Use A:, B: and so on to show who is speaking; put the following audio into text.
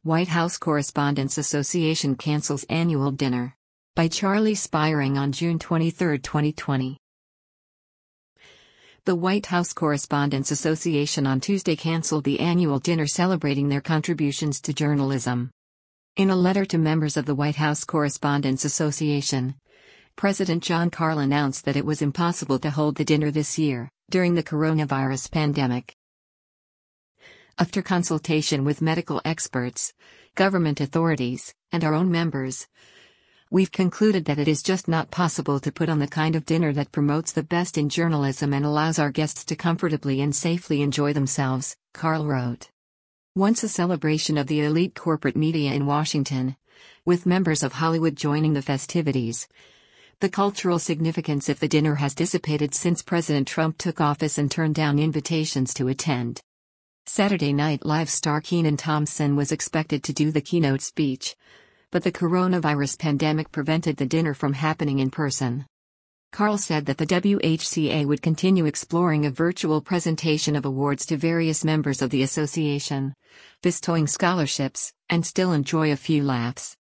A: White House Correspondents' Association cancels annual dinner. By Charlie Spiring on June 23, 2020. The White House Correspondents' Association on Tuesday canceled the annual dinner celebrating their contributions to journalism. In a letter to members of the White House Correspondents' Association, President Jon Karl announced that it was impossible to hold the dinner this year, during the coronavirus pandemic. After consultation with medical experts, government authorities, and our own members, we've concluded that it is just not possible to put on the kind of dinner that promotes the best in journalism and allows our guests to comfortably and safely enjoy themselves, Karl wrote. Once a celebration of the elite corporate media in Washington, with members of Hollywood joining the festivities, the cultural significance of the dinner has dissipated since President Trump took office and turned down invitations to attend. Saturday Night Live star Kenan Thompson was expected to do the keynote speech, but the coronavirus pandemic prevented the dinner from happening in person. Karl said that the WHCA would continue exploring a virtual presentation of awards to various members of the association, bestowing scholarships, and still enjoy a few laughs.